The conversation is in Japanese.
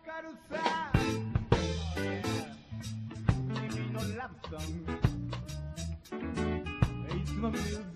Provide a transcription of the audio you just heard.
かるさ君のラブソングいつも見る